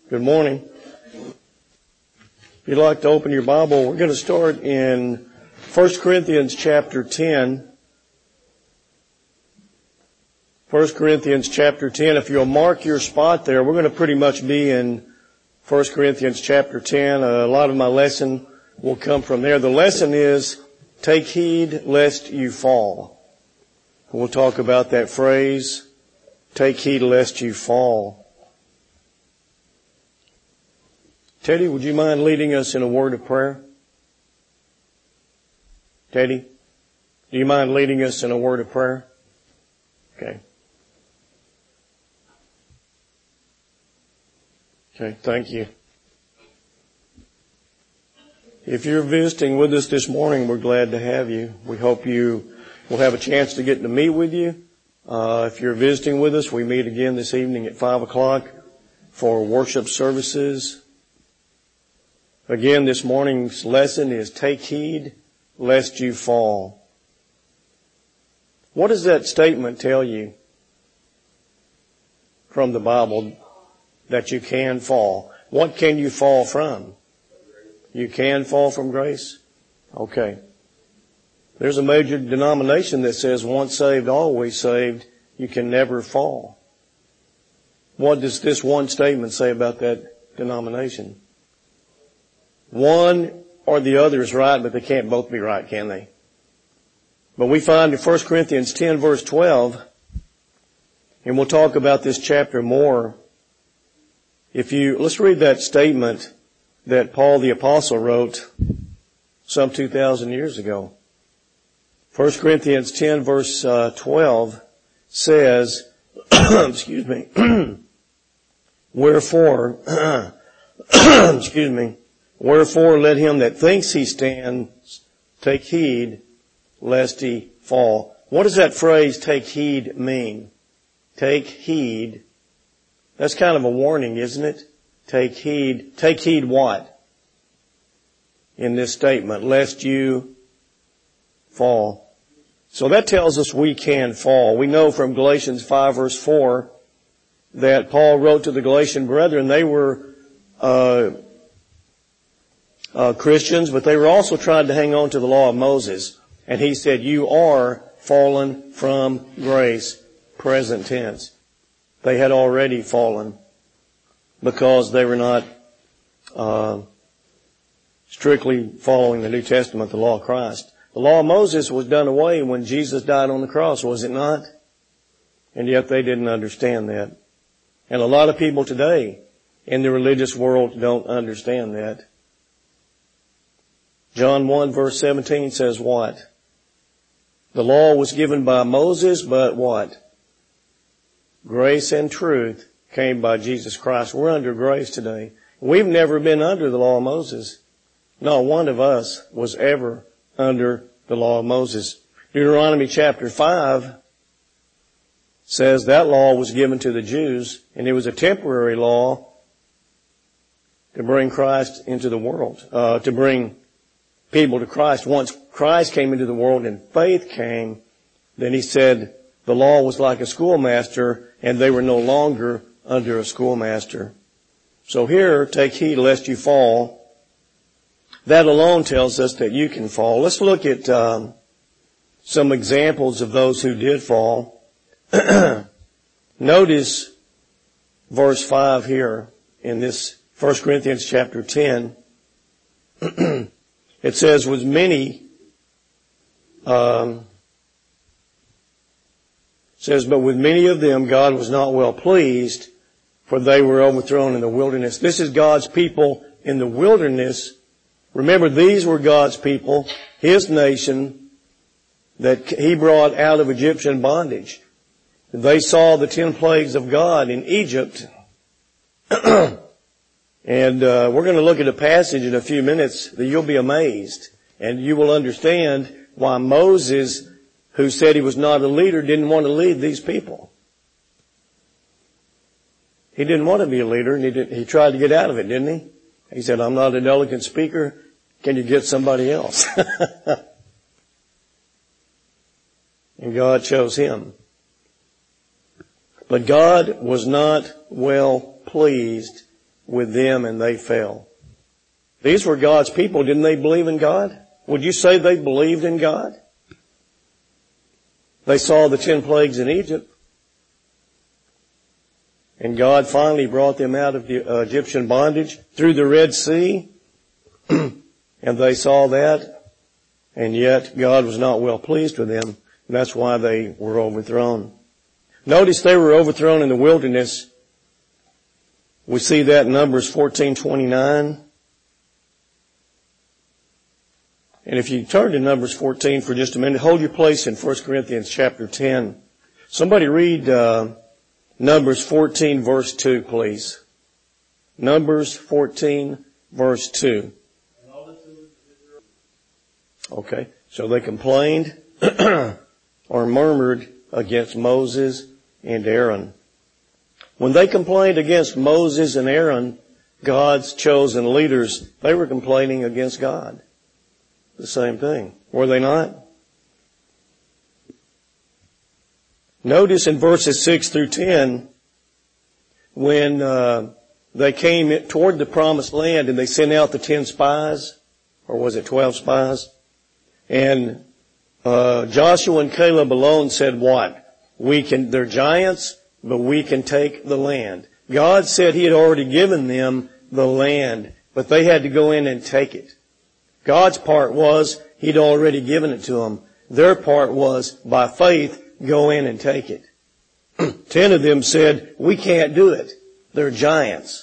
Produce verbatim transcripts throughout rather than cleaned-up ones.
Good morning. If you'd like to open your Bible, we're going to start in First Corinthians chapter ten. First Corinthians chapter ten. If you'll mark your spot there, we're going to pretty much be in First Corinthians chapter ten. A lot of my lesson will come from there. The lesson is, take heed lest you fall. We'll talk about that phrase, take heed lest you fall. Teddy, would you mind leading us in a word of prayer? Teddy, do you mind leading us in a word of prayer? Okay. Okay, thank you. If you're visiting with us this morning, we're glad to have you. We hope you will have a chance to get to meet with you. Uh, if you're visiting with us, we meet again this evening at five o'clock for worship services. Again, this morning's lesson is take heed lest you fall. What does that statement tell you from the Bible that you can fall? What can you fall from? You can fall from grace? Okay. There's a major denomination that says once saved, always saved. You can never fall. What does this one statement say about that denomination? One or the other is right, but they can't both be right, can they? But we find in First Corinthians ten verse twelve, and we'll talk about this chapter more. If you, let's read that statement that Paul the Apostle wrote some two thousand years ago. First Corinthians ten verse uh, twelve says, excuse me, wherefore, excuse me, wherefore let him that thinks he stands take heed lest he fall. What does that phrase take heed mean? Take heed. That's kind of a warning, isn't it? Take heed. Take heed what? In this statement, lest you fall. So that tells us we can fall. We know from Galatians five verse four that Paul wrote to the Galatian brethren, they were uh Uh, Christians, but they were also trying to hang on to the law of Moses. And he said, you are fallen from grace, present tense. They had already fallen because they were not uh, strictly following the New Testament, the law of Christ. The law of Moses was done away when Jesus died on the cross, was it not? And yet they didn't understand that. And a lot of people today in the religious world don't understand that. John one verse seventeen says what? The law was given by Moses, but what? Grace and truth came by Jesus Christ. We're under grace today. We've never been under the law of Moses. Not one of us was ever under the law of Moses. Deuteronomy chapter five says that law was given to the Jews, and it was a temporary law to bring Christ into the world, uh, to bring people to Christ. Once Christ came into the world and faith came, then he said the law was like a schoolmaster and they were no longer under a schoolmaster. So here, take heed lest you fall. That alone tells us that you can fall. Let's look at um, some examples of those who did fall. Notice verse five here in this First Corinthians chapter ten. It says, with many, um, says, but with many of them God was not well pleased, for they were overthrown in the wilderness. This is God's people in the wilderness. Remember, these were God's people, His nation, that He brought out of Egyptian bondage. They saw the ten plagues of God in Egypt. And uh, we're going to look at a passage in a few minutes that you'll be amazed. And you will understand why Moses, who said he was not a leader, didn't want to lead these people. He didn't want to be a leader, and he, did, he tried to get out of it, didn't he? He said, I'm not an eloquent speaker. Can you get somebody else? And God chose him. But God was not well pleased with them and they fell. These were God's people. Didn't they believe in God? Would you say they believed in God? They saw the ten plagues in Egypt. And God finally brought them out of the uh, Egyptian bondage through the Red Sea. And they saw that. And yet God was not well pleased with them. And that's why they were overthrown. Notice they were overthrown in the wilderness. We see that in Numbers fourteen twenty-nine. And if you turn to Numbers fourteen for just a minute, hold your place in First Corinthians chapter ten. Somebody read uh, Numbers fourteen verse two, please. Numbers fourteen verse two. Okay, so they complained or murmured against Moses and Aaron. When they complained against Moses and Aaron, God's chosen leaders, they were complaining against God. The same thing. Were they not? Notice in verses six through ten, when uh, they came toward the promised land and they sent out the ten spies, or was it twelve spies? And uh, Joshua and Caleb alone said what? We can, they're giants, but we can take the land. God said He had already given them the land, but they had to go in and take it. God's part was He'd already given it to them. Their part was, by faith, go in and take it. Ten of them said, we can't do it. They're giants.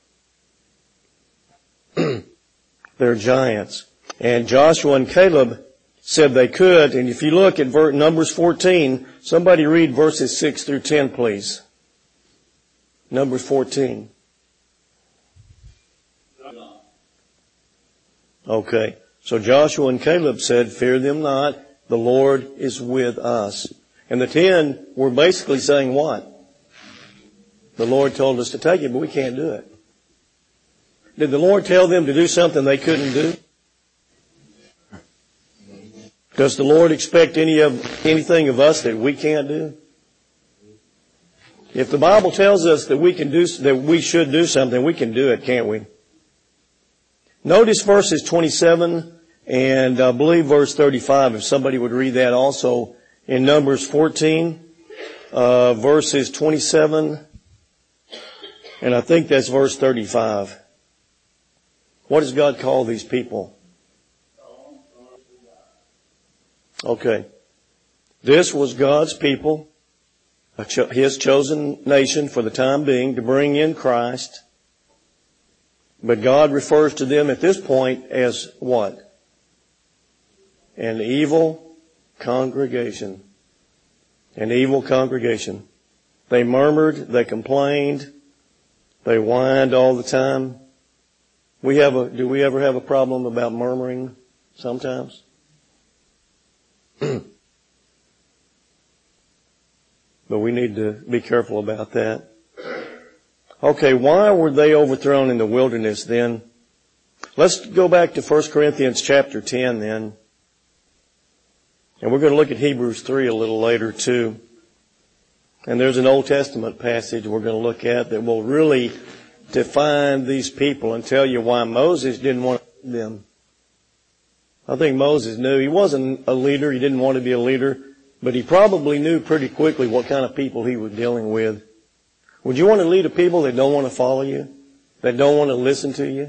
They're giants. And Joshua and Caleb said they could. And if you look at Numbers fourteen, somebody read verses six through ten, please. Numbers fourteen. Okay. So Joshua and Caleb said, fear them not, the Lord is with us. And the ten were basically saying what? The Lord told us to take it, but we can't do it. Did the Lord tell them to do something they couldn't do? Does the Lord expect any of anything of us that we can't do? If the Bible tells us that we can do, that we should do something, we can do it, can't we? Notice verses twenty-seven and I believe verse thirty-five, if somebody would read that also in Numbers fourteen, uh, verses twenty-seven, and I think that's verse thirty-five. What does God call these people? Okay. This was God's people, His chosen nation for the time being to bring in Christ. But God refers to them at this point as what? An evil congregation. An evil congregation. They murmured, they complained, they whined all the time. We have a, do we ever have a problem about murmuring sometimes? But we need to be careful about that. Okay, why were they overthrown in the wilderness then? Let's go back to First Corinthians chapter ten then. And we're going to look at Hebrews three a little later too. And there's an Old Testament passage we're going to look at that will really define these people and tell you why Moses didn't want them. I think Moses knew he wasn't a leader. He didn't want to be a leader. But he probably knew pretty quickly what kind of people he was dealing with. Would you want to lead a people that don't want to follow you? That don't want to listen to you?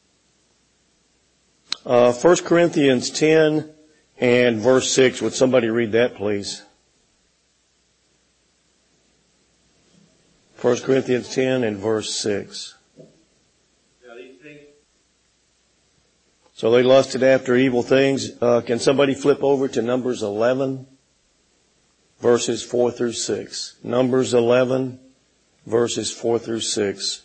Uh, First Corinthians ten and verse six. Would somebody read that, please? First Corinthians ten and verse six. So they lusted after evil things. Uh, can somebody flip over to Numbers eleven, verses four through six? Numbers eleven, verses four through six.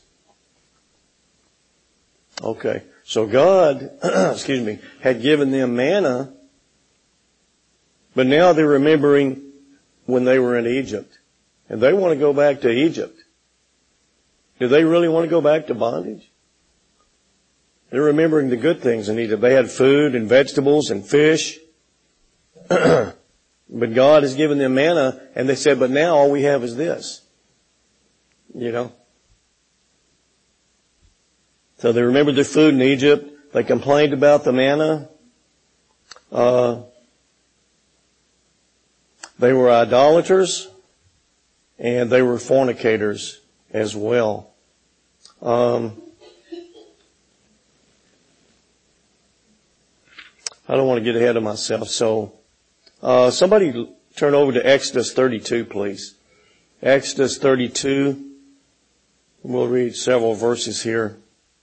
Okay. So God, excuse me, had given them manna, but now they're remembering when they were in Egypt. And they want to go back to Egypt. Do they really want to go back to bondage? They're remembering the good things in Egypt. They had food and vegetables and fish. But God has given them manna, and they said, but now all we have is this. You know? So they remembered their food in Egypt. They complained about the manna. Uh, they were idolaters, and they were fornicators as well. Um, I don't want to get ahead of myself, so uh, somebody turn over to Exodus thirty-two, please. Exodus thirty-two. We'll read several verses here.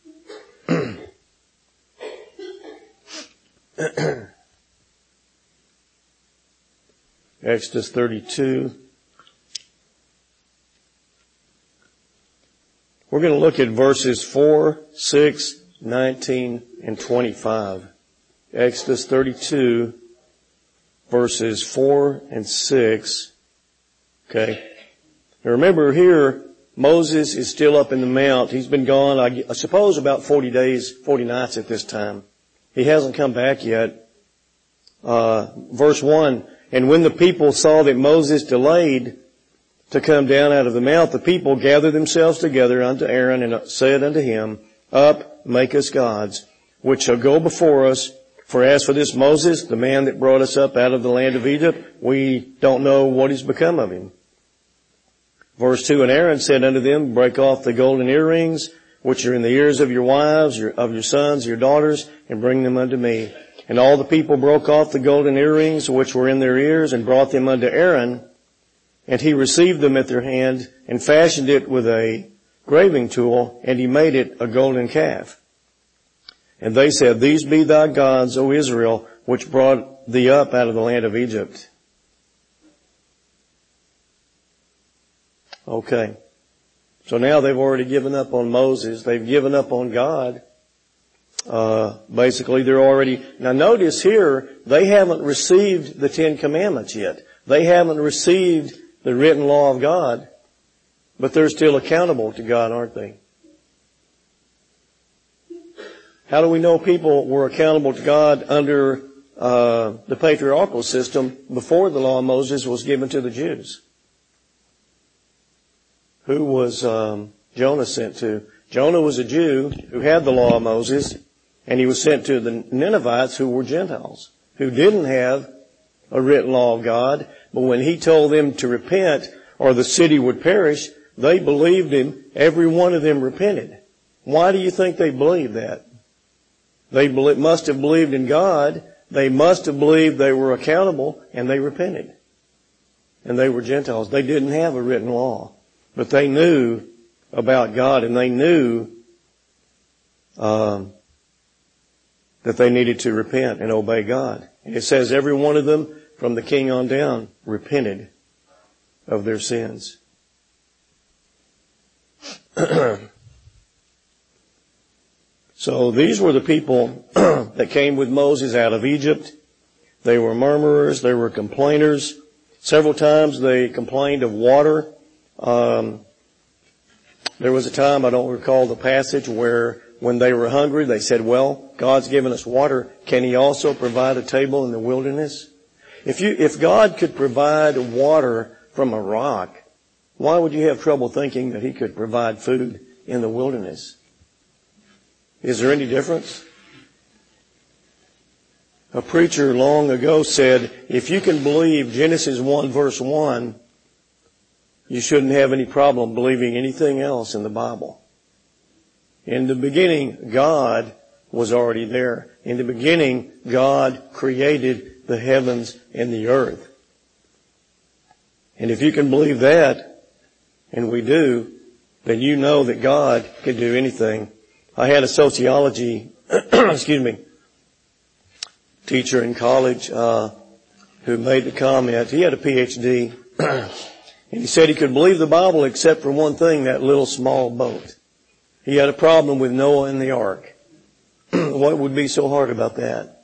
Exodus thirty-two. We're going to look at verses four, six, nineteen, and twenty-five. Exodus thirty-two, verses four and six. Okay. Now remember here, Moses is still up in the mount. He's been gone, I suppose, about forty days, forty nights at this time. He hasn't come back yet. Uh, verse one, and when the people saw that Moses delayed to come down out of the mount, the people gathered themselves together unto Aaron and said unto him, Up, make us gods, which shall go before us. For as for this Moses, the man that brought us up out of the land of Egypt, we don't know what has become of him. Verse two, and Aaron said unto them, Break off the golden earrings, which are in the ears of your wives, your, of your sons, your daughters, and bring them unto me. And all the people broke off the golden earrings, which were in their ears, and brought them unto Aaron. And he received them at their hand, and fashioned it with a graving tool, and he made it a golden calf. And they said, These be thy gods, O Israel, which brought thee up out of the land of Egypt. Okay. So now they've already given up on Moses. They've given up on God. Uh, basically they're already, now notice here, they haven't received the Ten Commandments yet. They haven't received the written law of God, but they're still accountable to God, aren't they? How do we know people were accountable to God under uh, the patriarchal system before the law of Moses was given to the Jews? Who was um, Jonah sent to? Jonah was a Jew who had the law of Moses, and he was sent to the Ninevites who were Gentiles, who didn't have a written law of God. But when he told them to repent or the city would perish, they believed him. Every one of them repented. Why do you think they believed that? They must have believed in God. They must have believed they were accountable, and they repented. And they were Gentiles. They didn't have a written law, but they knew about God, and they knew um, that they needed to repent and obey God. And it says every one of them, from the king on down, repented of their sins. So these were the people that came with Moses out of Egypt. They were murmurers. They were complainers. Several times they complained of water. Um, there was a time, I don't recall the passage, where when they were hungry, they said, well, God's given us water. Can He also provide a table in the wilderness? If you, if God could provide water from a rock, why would you have trouble thinking that He could provide food in the wilderness? Is there any difference? A preacher long ago said, if you can believe Genesis one verse one, you shouldn't have any problem believing anything else in the Bible. In the beginning, God was already there. In the beginning, God created the heavens and the earth. And if you can believe that, and we do, then you know that God can do anything. I had a sociology, excuse me, teacher in college uh, who made the comment. He had a P H D, and he said he could believe the Bible except for one thing, that little small boat. He had a problem with Noah and the ark. What would be so hard about that?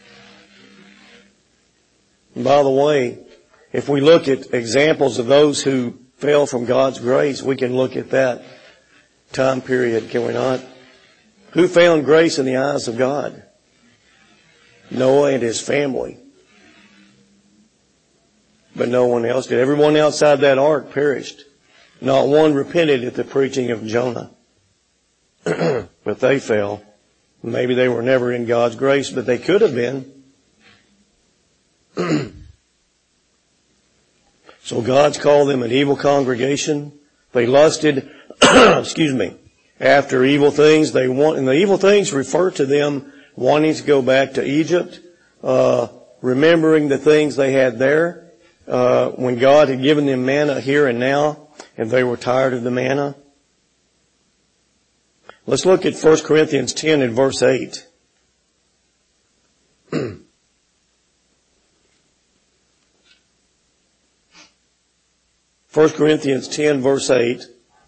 And by the way, if we look at examples of those who fell from God's grace, we can look at that time period, can we not? Who found grace in the eyes of God? Noah and his family. But no one else did. Everyone outside that ark perished. Not one repented at the preaching of Jonah. but they fell. Maybe they were never in God's grace, but they could have been. So God's called them an evil congregation. They lusted, excuse me, after evil things. They want, and the evil things refer to them wanting to go back to Egypt, uh, remembering the things they had there, uh, when God had given them manna here and now, and they were tired of the manna. Let's look at First Corinthians ten and verse eight. First Corinthians ten verse eight.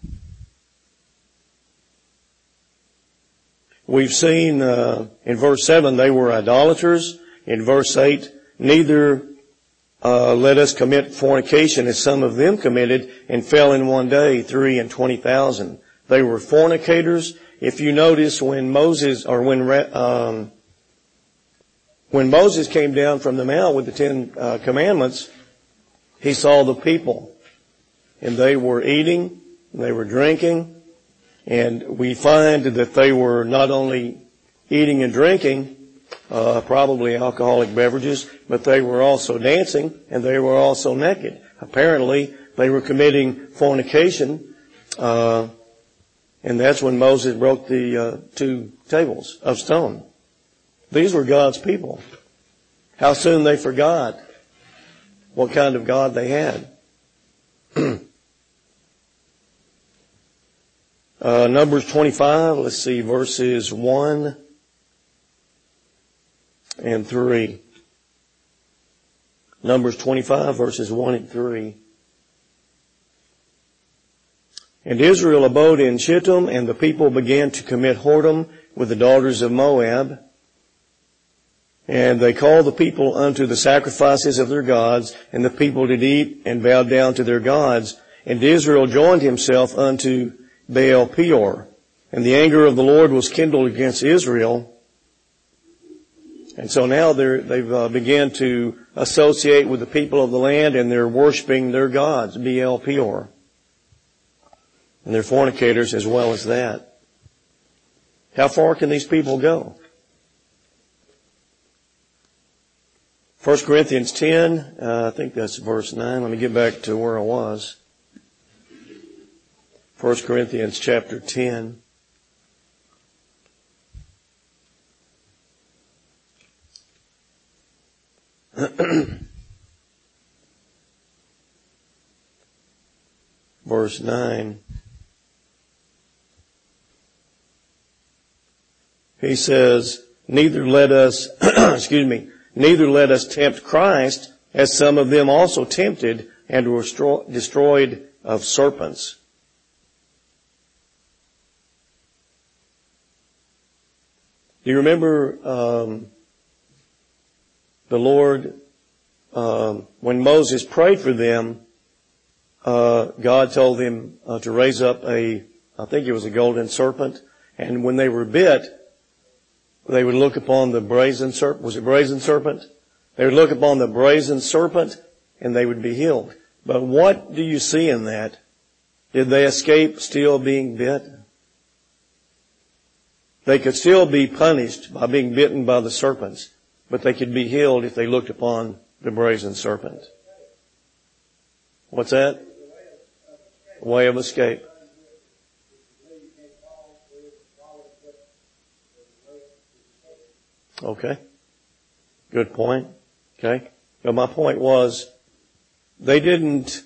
We've seen uh, in verse seven they were idolaters. In verse eight, neither uh, let us commit fornication as some of them committed and fell in one day, three and twenty thousand. They were fornicators. If you notice, when Moses or when um, when Moses came down from the mount with the Ten uh, Commandments, he saw the people, and they were eating, and they were drinking, and we find that they were not only eating and drinking, uh, probably alcoholic beverages, but they were also dancing, and they were also naked. Apparently, they were committing fornication. Uh, And that's when Moses broke the uh, two tables of stone. These were God's people. How soon they forgot what kind of God they had. uh, Numbers twenty-five, let's see, verses one and three. Numbers twenty-five, verses one and three. And Israel abode in Shittim, and the people began to commit whoredom with the daughters of Moab. And they called the people unto the sacrifices of their gods, and the people did eat and bowed down to their gods. And Israel joined himself unto Baal Peor. And the anger of the Lord was kindled against Israel. And so now they're, they've uh, began to associate with the people of the land, and they're worshiping their gods, Baal Peor. And they're fornicators as well as that. How far can these people go? First Corinthians ten, uh, I think that's verse nine. Let me get back to where I was. First Corinthians chapter ten. Verse nine. He says, neither let us, excuse me, neither let us tempt Christ, as some of them also tempted and were destroyed of serpents. Do you remember um, the Lord, um, when Moses prayed for them, uh, God told him uh, to raise up a, I think it was a golden serpent, and when they were bit, they would look upon the brazen serpent. Was it brazen serpent? They would look upon the brazen serpent and they would be healed. But what do you see in that? Did they escape still being bit? They could still be punished by being bitten by the serpents, but they could be healed if they looked upon the brazen serpent. What's that? Way of escape. Okay. Good point. Okay. But my point was, they didn't,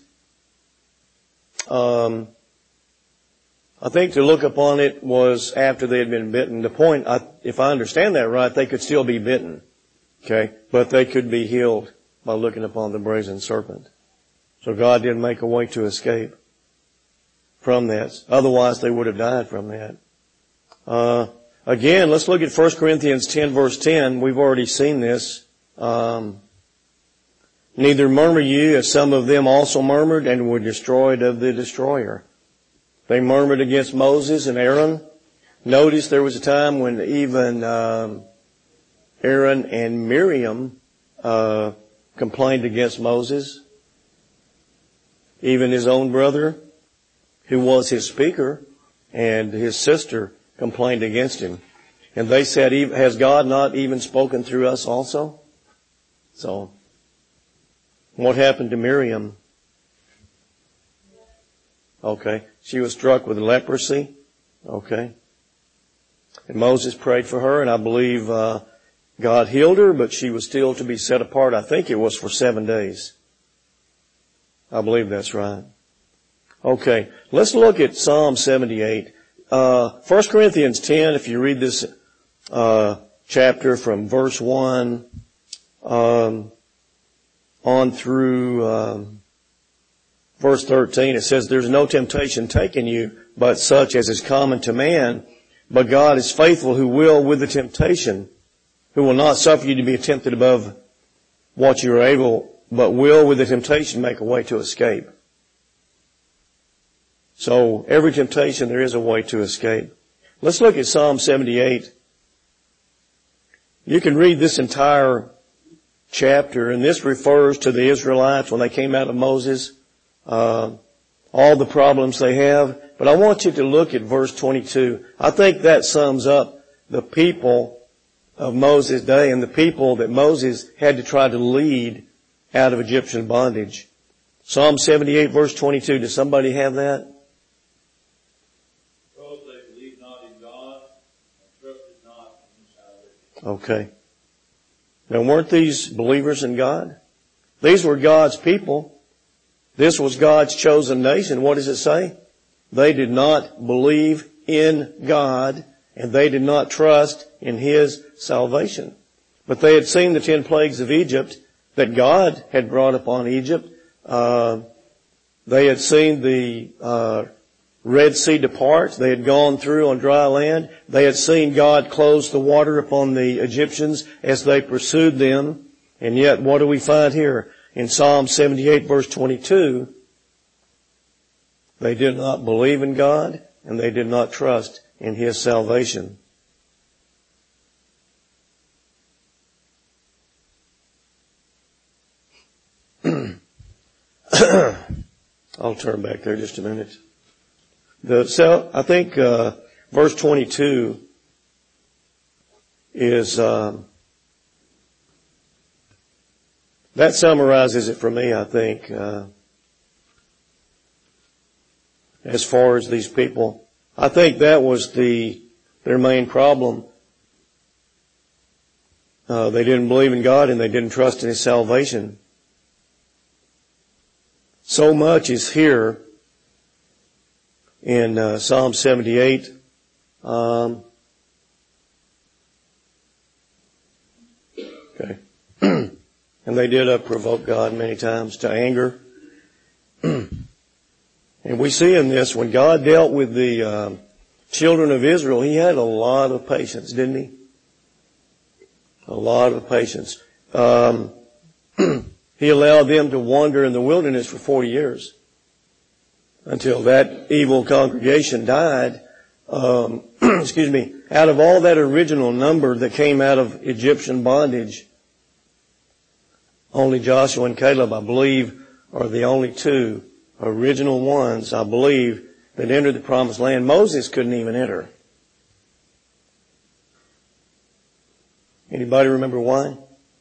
um, I think to look upon it was after they had been bitten. The point, I, if I understand that right, they could still be bitten. Okay. But they could be healed by looking upon the brazen serpent. So God did make a way to escape from that. Otherwise they would have died from that. Uh, Again, let's look at First Corinthians ten verse ten. We've already seen this. Um, neither murmur you, as some of them also murmured and were destroyed of the destroyer. They murmured against Moses and Aaron. Notice there was a time when even um, Aaron and Miriam uh, complained against Moses. Even his own brother, who was his speaker, and his sister complained against him. And they said, has God not even spoken through us also? So, what happened to Miriam? Okay. She was struck with leprosy. Okay. And Moses prayed for her, and I believe uh, God healed her, but she was still to be set apart. I think it was for seven days. I believe that's right. Okay. Let's look at Psalm seventy-eight. Uh, First Corinthians ten, if you read this uh chapter from verse one um, on through um, verse thirteen, it says, there's no temptation taken you, but such as is common to man. But God is faithful, who will with the temptation, who will not suffer you to be tempted above what you are able, but will with the temptation make a way to escape. So every temptation, there is a way to escape. Let's look at Psalm seventy-eight. You can read this entire chapter, and this refers to the Israelites when they came out of Moses, uh, all the problems they have. But I want you to look at verse twenty-two. I think that sums up the people of Moses' day and the people that Moses had to try to lead out of Egyptian bondage. Psalm seventy-eight, verse twenty-two. Does somebody have that? Because they believed not in God and trusted not in His salvation. Okay. Now, weren't these believers in God? These were God's people. This was God's chosen nation. What does it say? They did not believe in God, and they did not trust in His salvation. But they had seen the ten plagues of Egypt that God had brought upon Egypt. Uh, they had seen the uh, Red Sea depart. They had gone through on dry land. They had seen God close the water upon the Egyptians as they pursued them. And yet, what do we find here? In Psalm seventy-eight, verse twenty-two, they did not believe in God, and they did not trust in His salvation. I'll turn back there just a minute. The I think uh, verse twenty-two is uh, that summarizes it for me. I think uh, as far as these people, I think that was the their main problem. Uh, they didn't believe in God and they didn't trust in His salvation. So much is here in uh, Psalm seventy-eight. Um, okay. And they did uh, provoke God many times to anger. And we see in this, when God dealt with the uh, children of Israel, He had a lot of patience, didn't He? A lot of patience. Um, he allowed them to wander in the wilderness for forty years. Until that evil congregation died. Um, excuse me. Out of all that original number that came out of Egyptian bondage, only Joshua and Caleb, I believe, are the only two original ones, I believe, that entered the promised land. Moses couldn't even enter. Anybody remember why?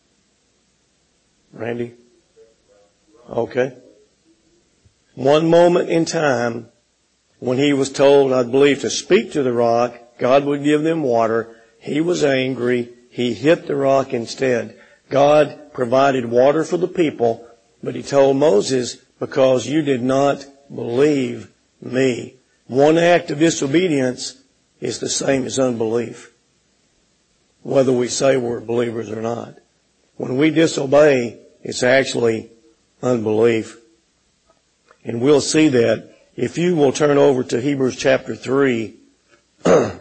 Randy? Okay. One moment in time, when he was told, I believe, to speak to the rock, God would give them water. He was angry. He hit the rock instead. God provided water for the people, but He told Moses, because you did not believe me. One act of disobedience is the same as unbelief, whether we say we're believers or not. When we disobey, it's actually unbelief. And we'll see that if you will turn over to Hebrews chapter three. Does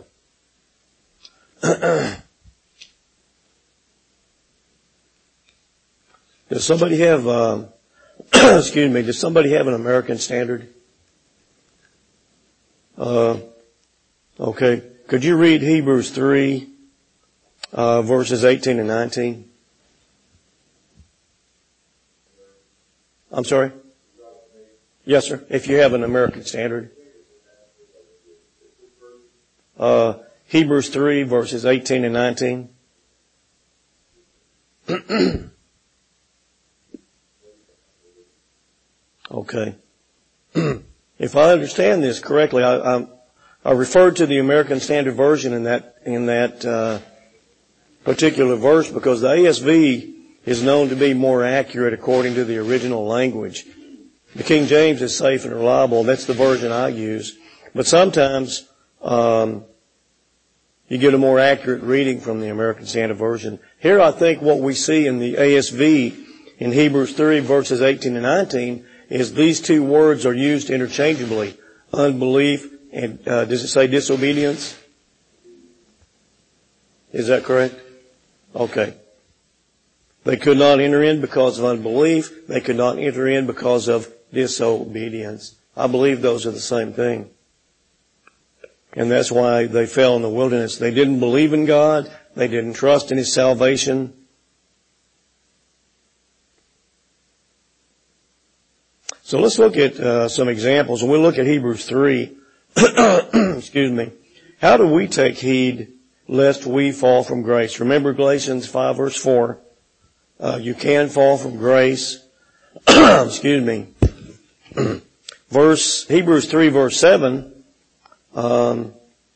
somebody have, uh, excuse me, does somebody have an American Standard? Uh, okay. Could you read Hebrews three, uh, verses eighteen and nineteen? I'm sorry? Yes, sir. If you have an American Standard. uh, Hebrews three verses eighteen and nineteen? Okay. If I understand this correctly, I, I, I referred to the American Standard Version in that, in that, uh, particular verse because the A S V is known to be more accurate according to the original language. The King James is safe and reliable. That's the version I use. But sometimes, um, you get a more accurate reading from the American Standard Version. Here I think what we see in the A S V in Hebrews three verses eighteen and nineteen is these two words are used interchangeably. Unbelief and, uh, does it say disobedience? Is that correct? Okay. They could not enter in because of unbelief. They could not enter in because of disobedience. I believe those are the same thing. And that's why they fell in the wilderness. They didn't believe in God. They didn't trust in His salvation. So let's look at uh, some examples. We'll look at Hebrews three. Excuse me. How do we take heed lest we fall from grace? Remember Galatians five verse four. Uh, you can fall from grace. Excuse me. Verse, Hebrews three verse seven. Um,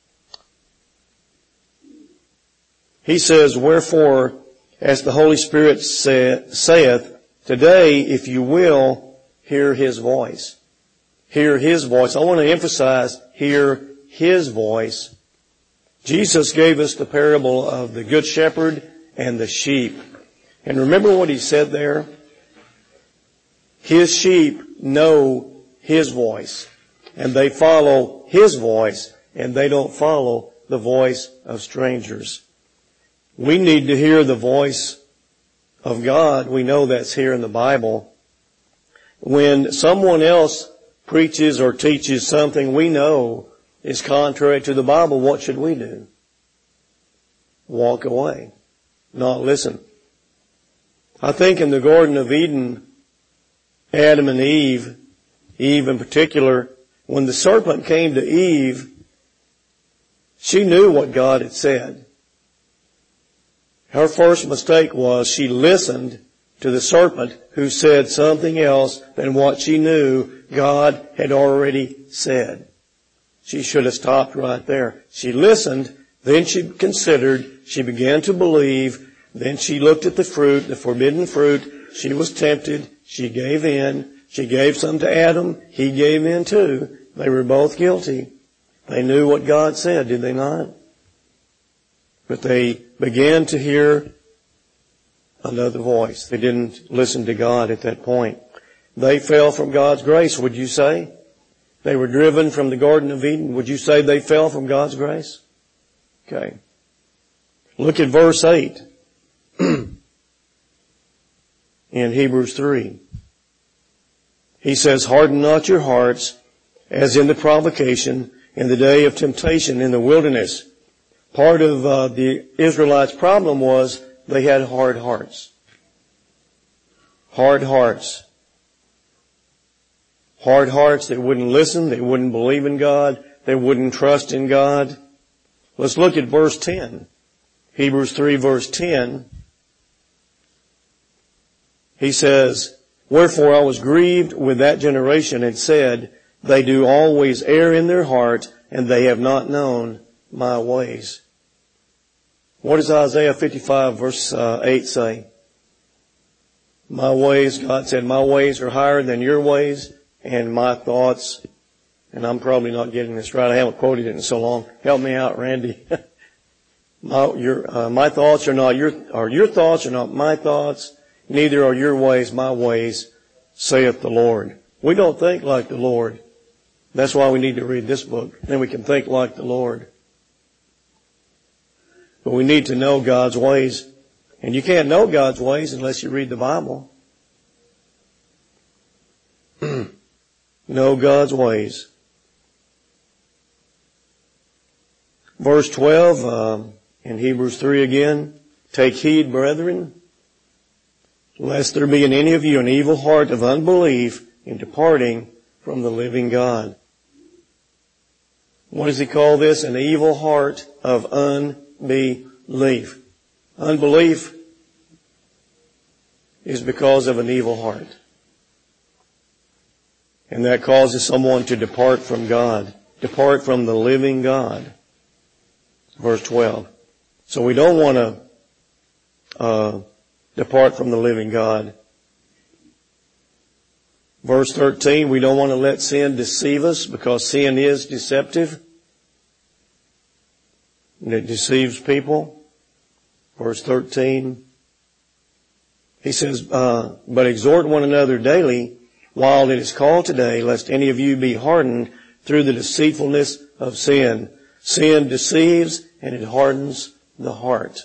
he says, wherefore, as the Holy Spirit say, saith, today, if you will, hear His voice. Hear His voice. I want to emphasize, hear His voice. Jesus gave us the parable of the Good Shepherd and the sheep. And remember what He said there? His sheep know His voice, and they follow His voice, and they don't follow the voice of strangers. We need to hear the voice of God. We know that's here in the Bible. When someone else preaches or teaches something we know is contrary to the Bible, what should we do? Walk away. Not listen. I think in the Garden of Eden, Adam and Eve, Eve in particular, when the serpent came to Eve, she knew what God had said. Her first mistake was she listened to the serpent who said something else than what she knew God had already said. She should have stopped right there. She listened, then she considered, she began to believe, then she looked at the fruit, the forbidden fruit. She was tempted. She gave in. She gave some to Adam. He gave in too. They were both guilty. They knew what God said, did they not? But they began to hear another voice. They didn't listen to God at that point. They fell from God's grace, would you say? They were driven from the Garden of Eden. Would you say they fell from God's grace? Okay. Look at verse eight in Hebrews three. He says, harden not your hearts as in the provocation in the day of temptation in the wilderness. Part of uh, the Israelites' problem was they had hard hearts. Hard hearts. Hard hearts that wouldn't listen, they wouldn't believe in God, they wouldn't trust in God. Let's look at verse ten. Hebrews three verse ten. He says, wherefore I was grieved with that generation and said, they do always err in their heart, and they have not known my ways. What does Isaiah fifty-five verse uh, eight say? My ways, God said, my ways are higher than your ways, and my thoughts, and I'm probably not getting this right. I haven't quoted it in so long. Help me out, Randy. my, your, uh, my thoughts are not your, or your thoughts are not my thoughts. Neither are your ways my ways, saith the Lord. We don't think like the Lord. That's why we need to read this book. Then we can think like the Lord. But we need to know God's ways. And you can't know God's ways unless you read the Bible. Know God's ways. Verse twelve, um, in Hebrews three again. Take heed, brethren, lest there be in any of you an evil heart of unbelief in departing from the living God. What does he call this? An evil heart of unbelief. Unbelief is because of an evil heart. And that causes someone to depart from God. Depart from the living God. Verse twelve. So we don't want to uh, depart from the living God. Verse thirteen, we don't want to let sin deceive us because sin is deceptive. And it deceives people. Verse thirteen, he says, uh, but exhort one another daily while it is called today, lest any of you be hardened through the deceitfulness of sin. Sin deceives and it hardens the heart.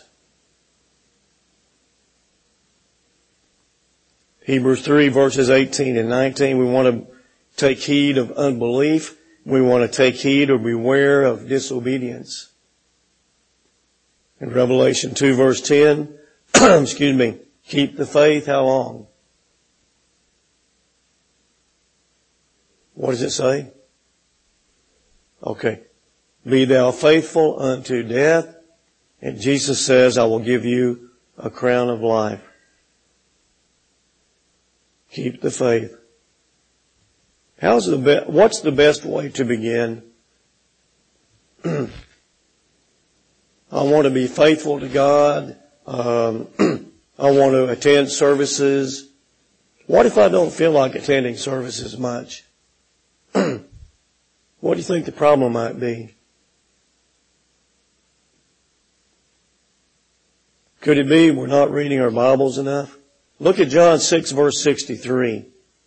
Hebrews three verses eighteen and nineteen, we want to take heed of unbelief. We want to take heed or beware of disobedience. In Revelation two verse ten, excuse me, keep the faith how long? What does it say? Okay. Be thou faithful unto death. And Jesus says, I will give you a crown of life. Keep the faith. How's the be- what's the best way to begin? I want to be faithful to God. Um, I want to attend services. What if I don't feel like attending services much? What do you think the problem might be? Could it be we're not reading our Bibles enough? Look at John six verse sixty-three.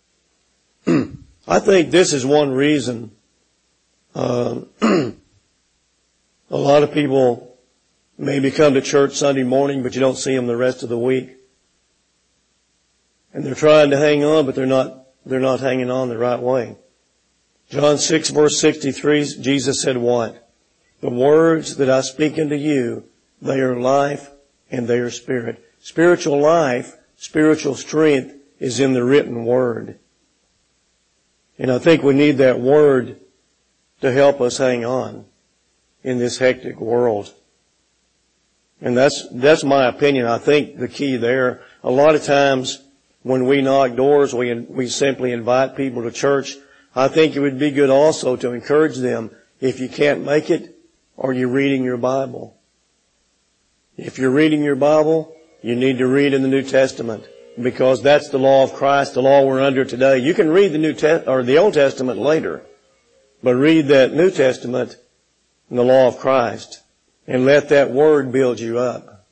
I think this is one reason uh, a lot of people maybe come to church Sunday morning, but you don't see them the rest of the week. And they're trying to hang on, but they're not, they're not hanging on the right way. John six verse sixty-three, Jesus said what? The words that I speak unto you, they are life and they are spirit. Spiritual life, spiritual strength is in the written word. And I think we need that word to help us hang on in this hectic world. And that's, that's my opinion. I think the key there, a lot of times when we knock doors, we, we simply invite people to church. I think it would be good also to encourage them, if you can't make it, are you reading your Bible? If you're reading your Bible, you need to read in the New Testament, because that's the law of Christ, the law we're under today. You can read the New Test or the Old Testament later, but read that New Testament and the law of Christ, and let that word build you up.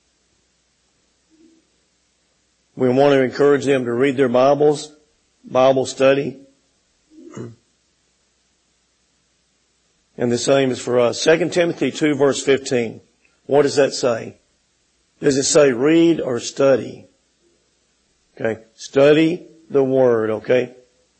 We want to encourage them to read their Bibles, Bible study. And the same is for us. Second Timothy two verse fifteen. What does that say? Does it say read or study? Okay. Study the Word, okay?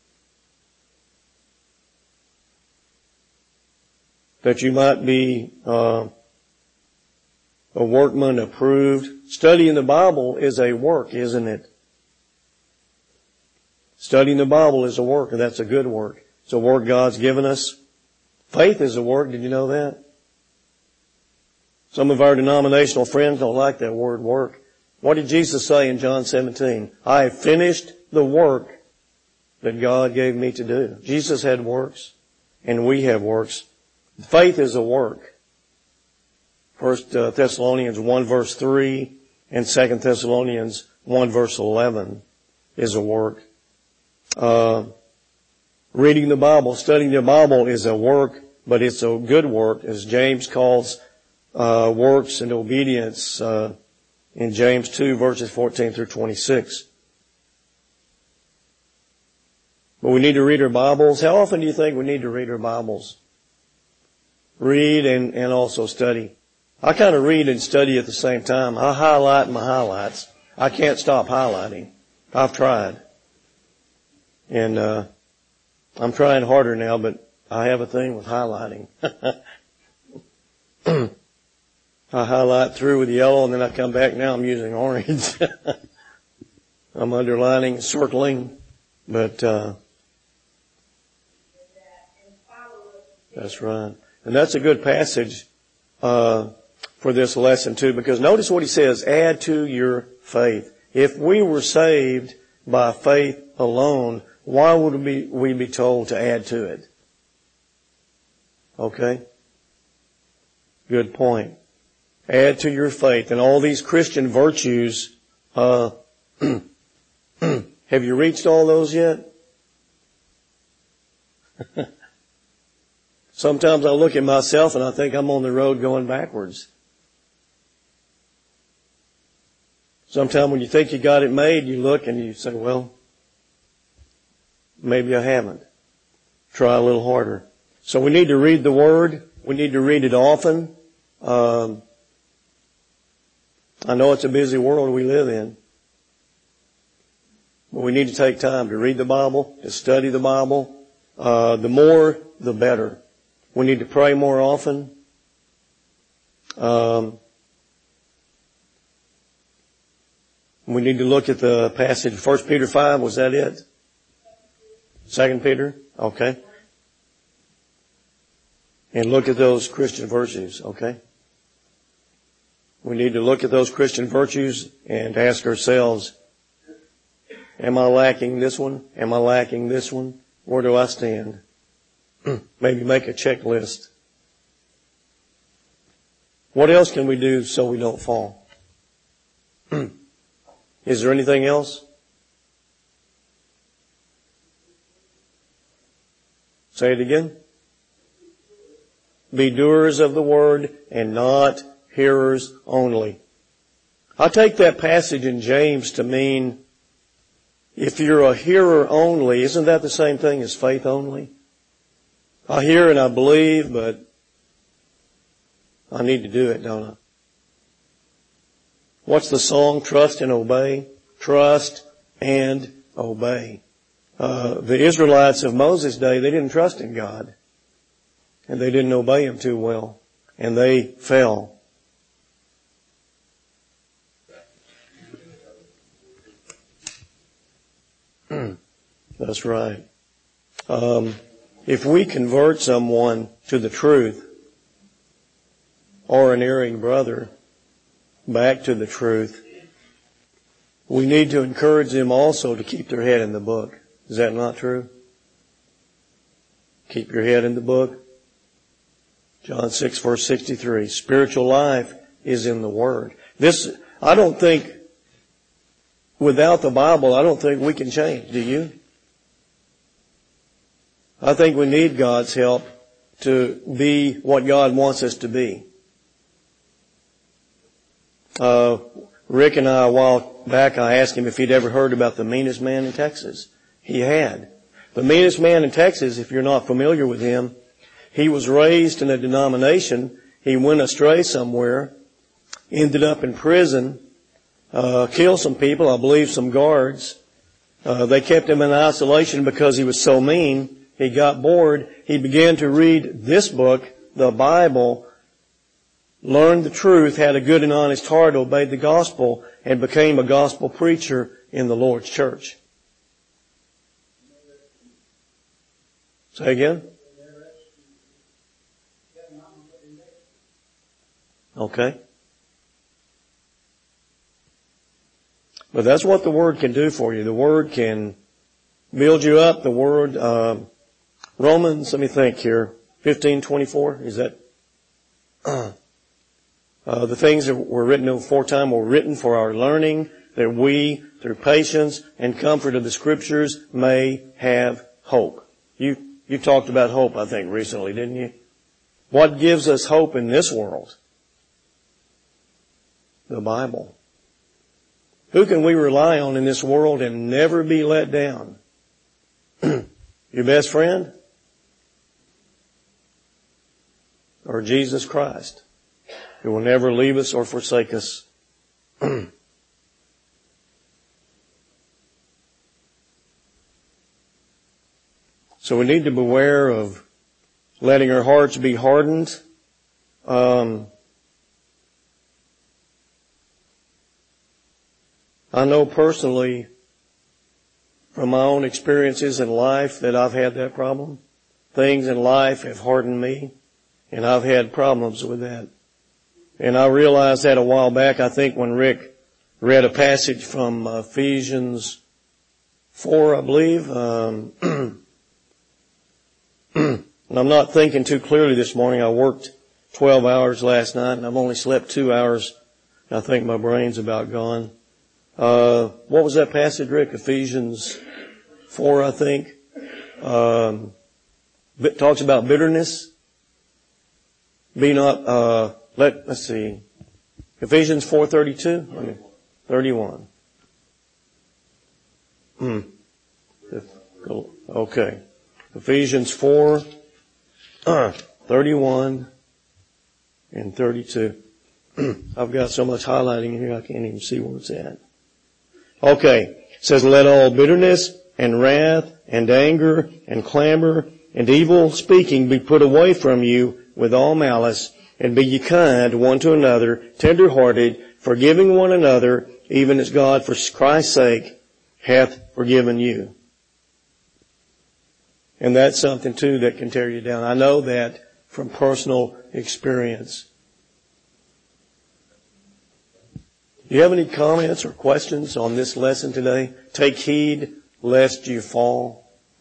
That you might be uh, a workman approved. Studying the Bible is a work, isn't it? Studying the Bible is a work, and that's a good work. It's a work God's given us. Faith is a work. Did you know that? Some of our denominational friends don't like that word work. What did Jesus say in John seventeen? I have finished the work that God gave me to do. Jesus had works, and we have works. Faith is a work. First Thessalonians one verse three and Second Thessalonians one verse eleven is a work. Uh, reading the Bible, studying the Bible is a work, but it's a good work, as James calls uh, works and obedience uh, in James two verses fourteen through twenty-six. But we need to read our Bibles. How often do you think we need to read our Bibles? Read and, and also study. I kind of read and study at the same time. I highlight my highlights. I can't stop highlighting. I've tried. And uh I'm trying harder now, but I have a thing with highlighting. I highlight through with yellow, and then I come back. Now I'm using orange. I'm underlining, circling, but uh that's right. And that's a good passage uh for this lesson too, because notice what he says, add to your faith. If we were saved by faith alone, why would we, we be told to add to it? Okay? Good point. Add to your faith. And all these Christian virtues, uh, have you reached all those yet? Sometimes I look at myself and I think I'm on the road going backwards. Sometimes when you think you got it made, you look and you say, well, maybe I haven't. Try a little harder. So we need to read the Word. We need to read it often. Um, I know it's a busy world we live in. But we need to take time to read the Bible, to study the Bible. Uh, the more, the better. We need to pray more often. Um, we need to look at the passage, First Peter five, was that it? Second Peter? Okay. And look at those Christian virtues, okay? We need to look at those Christian virtues and ask ourselves, am I lacking this one? Am I lacking this one? Where do I stand? Maybe make a checklist. What else can we do so we don't fall? Is there anything else? Say it again. Be doers of the word and not hearers only. I take that passage in James to mean if you're a hearer only, isn't that the same thing as faith only? I hear and I believe, but I need to do it, don't I? What's the song? Trust and obey. Trust and obey. Uh, the Israelites of Moses' day, they didn't trust in God. And they didn't obey Him too well. And they fell. That's right. Um, if we convert someone to the truth, or an erring brother back to the truth, we need to encourage them also to keep their head in the book. Is that not true? Keep your head in the book. John six verse sixty-three. Spiritual life is in the Word. This, I don't think, without the Bible, I don't think we can change. Do you? I think we need God's help to be what God wants us to be. Uh, Rick and I, a while back, I asked him if he'd ever heard about the meanest man in Texas. He had. The meanest man in Texas, if you're not familiar with him, he was raised in a denomination. He went astray somewhere, ended up in prison, uh, killed some people, I believe some guards. Uh, they kept him in isolation because he was so mean. He got bored. He began to read this book, the Bible, learned the truth, had a good and honest heart, obeyed the gospel, and became a gospel preacher in the Lord's church. Say again? Okay. But that's what the Word can do for you. The Word can build you up. The Word, uh, Romans, let me think here, fifteen twenty-four, is that... Uh, Uh, the things that were written aforetime were written for our learning, that we, through patience and comfort of the Scriptures, may have hope. You, you talked about hope, I think, recently, didn't you? What gives us hope in this world? The Bible. Who can we rely on in this world and never be let down? Your best friend? Or Jesus Christ, who will never leave us or forsake us. So we need to beware of letting our hearts be hardened. Um, I know personally from my own experiences in life that I've had that problem. Things in life have hardened me. And I've had problems with that. And I realized that a while back, I think when Rick read a passage from Ephesians four, I believe. Um, and I'm not thinking too clearly this morning. I worked twelve hours last night, and I've only slept two hours. I think my brain's about gone. Uh, what was that passage, Rick? Ephesians four, I think. Um, it talks about bitterness. Be not, uh, let, let's see. Ephesians four thirty-two? thirty-one. Hmm. Okay. Ephesians four, uh, thirty-one and thirty-two. I've got so much highlighting in here I can't even see where it's at. Okay. It says, let all bitterness and wrath and anger and clamor and evil speaking be put away from you with all malice, and be ye kind one to another, tender-hearted, forgiving one another, even as God for Christ's sake hath forgiven you. And that's something too that can tear you down. I know that from personal experience. Do you have any comments or questions on this lesson today? Take heed lest you fall.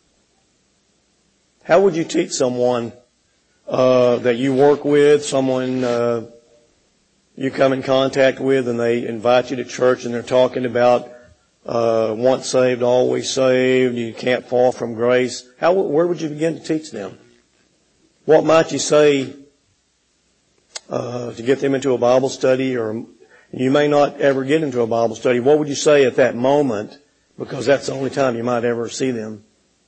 How would you teach someone uh, that you work with, someone uh, you come in contact with, and they invite you to church and they're talking about uh, once saved, always saved, you can't fall from grace? How, where would you begin to teach them? What might you say uh, to get them into a Bible study? Or you may not ever get into a Bible study. What would you say at that moment? Because that's the only time you might ever see them.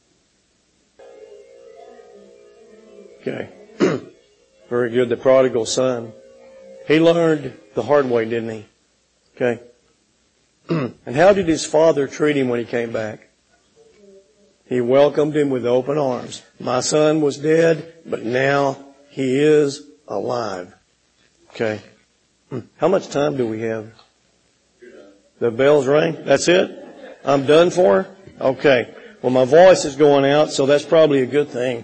Okay. Very good. The prodigal son. He learned the hard way, didn't he? Okay. And how did his father treat him when he came back? He welcomed him with open arms. My son was dead, but now he is alive. Okay. How much time do we have? The bells ring? That's it? I'm done for? Okay. Well, my voice is going out, so that's probably a good thing.